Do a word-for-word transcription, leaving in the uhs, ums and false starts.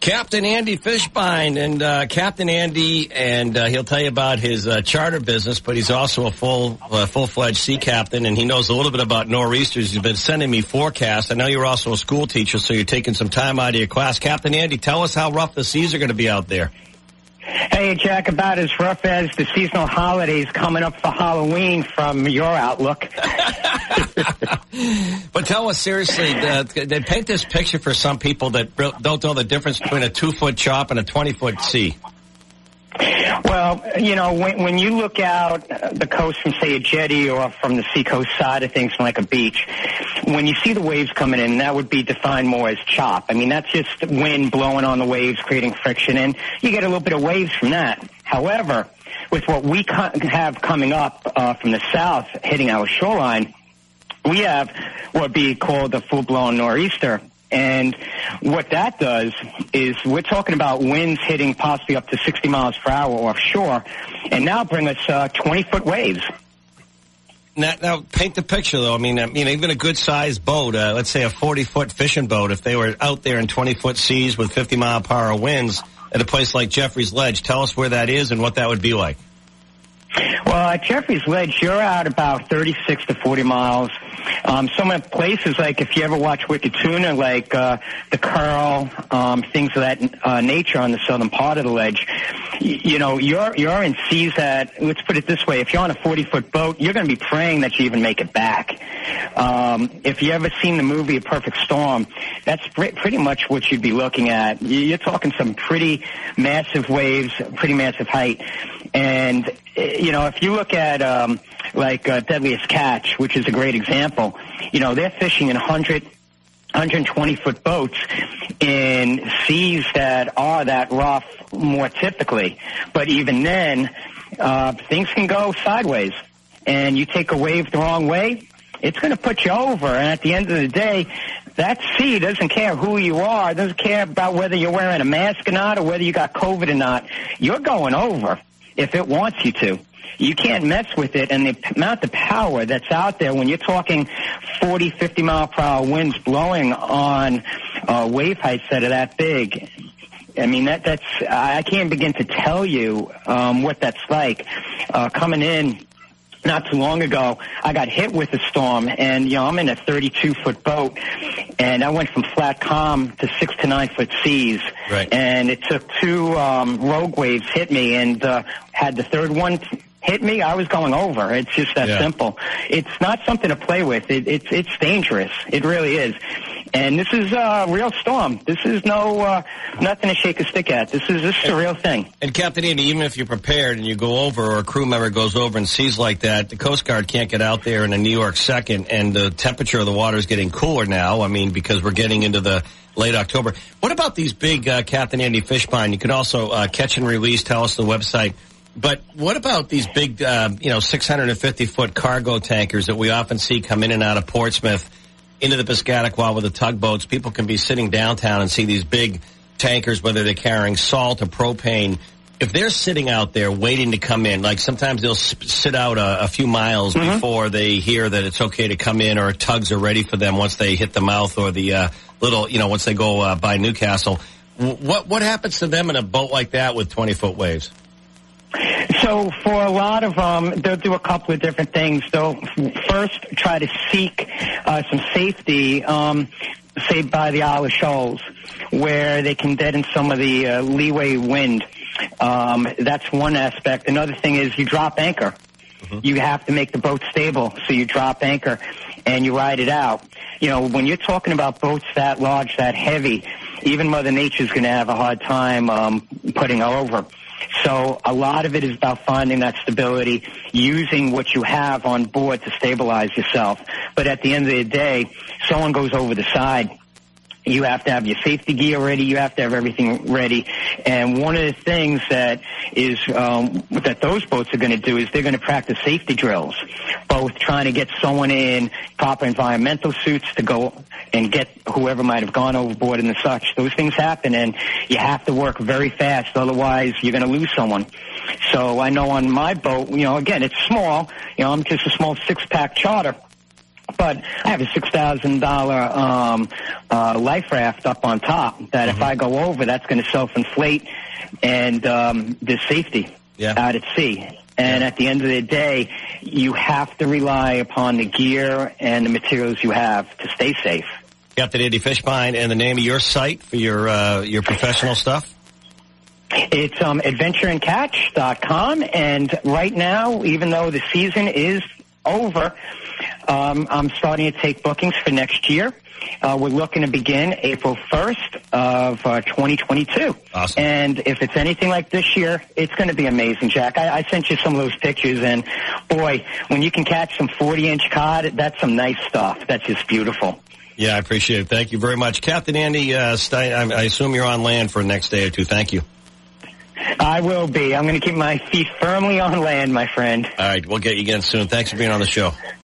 Captain Andy Fishbein, and uh, Captain Andy, and uh, he'll tell you about his uh, charter business, but he's also a full, uh, full-fledged sea captain, and he knows a little bit about nor'easters. He's been sending me forecasts. I know you're also a school teacher, so you're taking some time out of your class. Captain Andy, tell us how rough the seas are going to be out there. Hey, Jack, about as rough as the seasonal holidays coming up for Halloween from your outlook. But tell us seriously, uh, they paint this picture for some people that don't know the difference between a two-foot chop and a twenty-foot sea. Well, you know, when, when you look out the coast from, say, a jetty or from the seacoast side of things, from like a beach, when you see the waves coming in, that would be defined more as chop. I mean, that's just wind blowing on the waves, creating friction, and you get a little bit of waves from that. However, with what we co- have coming up uh, from the south hitting our shoreline, we have what would be called a full-blown nor'easter. And what that does is we're talking about winds hitting possibly up to sixty miles per hour offshore, and now bring us uh, twenty-foot waves. Now, now, paint the picture, though. I mean, I mean, even a good-sized boat, uh, let's say a forty-foot fishing boat, if they were out there in twenty-foot seas with fifty-mile-per-hour winds at a place like Jeffrey's Ledge, tell us where that is and what that would be like. Well, at Jeffrey's Ledge, you're out about thirty-six to forty miles. Um, some of the places, like if you ever watch Wicked Tuna, like uh, the Curl, um, things of that uh, nature on the southern part of the ledge, y- you know, you're you're in seas that, let's put it this way, if you're on a forty-foot boat, you're going to be praying that you even make it back. Um, if you ever seen the movie A Perfect Storm, that's pr- pretty much what you'd be looking at. You're talking some pretty massive waves, pretty massive height. And, you know, if you look at, um, like, uh, Deadliest Catch, which is a great example, you know, they're fishing in one hundred, one hundred twenty-foot boats in seas that are that rough more typically. But even then, uh, things can go sideways. And you take a wave the wrong way, it's going to put you over. And at the end of the day, that sea doesn't care who you are, doesn't care about whether you're wearing a mask or not or whether you got COVID or not. You're going over if it wants you to. You can't mess with it, and the amount of power that's out there when you're talking forty, fifty mile per hour winds blowing on uh, wave heights that are that big. I mean, that that's I can't begin to tell you um, what that's like. Uh, coming in not too long ago, I got hit with a storm, and, you know, I'm in a thirty-two foot boat, and I went from flat calm to six to nine foot seas. Right. And it took two um, rogue waves hit me, and uh, had the third one hit me, I was going over. It's just that yeah. simple. It's not something to play with. It, it's it's dangerous. It really is. And this is a real storm. This is no uh, nothing to shake a stick at. This is this is a real thing. And Captain Andy, even if you're prepared and you go over, or a crew member goes over and sees like that, the Coast Guard can't get out there in a New York second, and the temperature of the water is getting cooler now. I mean, because we're getting into the late October. What about these big uh, Captain Andy Fishbein? You can also uh, catch and release. Tell us the website. But what about these big, uh, you know, six hundred fifty foot cargo tankers that we often see come in and out of Portsmouth into the Piscataqua with the tugboats? People can be sitting downtown and see these big tankers, whether they're carrying salt or propane. If they're sitting out there waiting to come in, like sometimes they'll sit out a, a few miles mm-hmm. before they hear that it's okay to come in, or tugs are ready for them once they hit the mouth or the uh, little, you know, once they go uh, by Newcastle. What what happens to them in a boat like that with twenty foot waves? So for a lot of them, they'll do a couple of different things. They'll first try to seek uh, some safety, um, say by the Isle of Shoals, where they can deaden some of the uh, leeway wind. Um, that's one aspect. Another thing is you drop anchor. Mm-hmm. You have to make the boat stable, so you drop anchor and you ride it out. You know, when you're talking about boats that large, that heavy, even Mother Nature's going to have a hard time um, putting over. So a lot of it is about finding that stability, using what you have on board to stabilize yourself. But at the end of the day, someone goes over the side. You have to have your safety gear ready. You have to have everything ready. And one of the things that is um, that those boats are going to do is they're going to practice safety drills, both trying to get someone in proper environmental suits to go and get whoever might have gone overboard and such. Those things happen, and you have to work very fast. Otherwise, you're going to lose someone. So I know on my boat, you know, again, it's small. You know, I'm just a small six-pack charter. But I have a six thousand dollars um, uh, life raft up on top that mm-hmm. if I go over, that's going to self-inflate, and um, there's safety yeah. out at sea. And yeah. at the end of the day, you have to rely upon the gear and the materials you have to stay safe. Captain Andy Fishbein, and the name of your site for your uh, your professional stuff? It's um, adventure and catch dot com, and right now, even though the season is over, um, I'm starting to take bookings for next year. Uh, we're looking to begin April first of uh, twenty twenty-two. Awesome. And if it's anything like this year, it's going to be amazing, Jack. I, I sent you some of those pictures, and boy, when you can catch some forty-inch cod, that's some nice stuff. That's just beautiful. Yeah, I appreciate it. Thank you very much. Captain Andy uh, Stein, I, I assume you're on land for the next day or two. Thank you. I will be. I'm going to keep my feet firmly on land, my friend. All right, we'll get you again soon. Thanks for being on the show.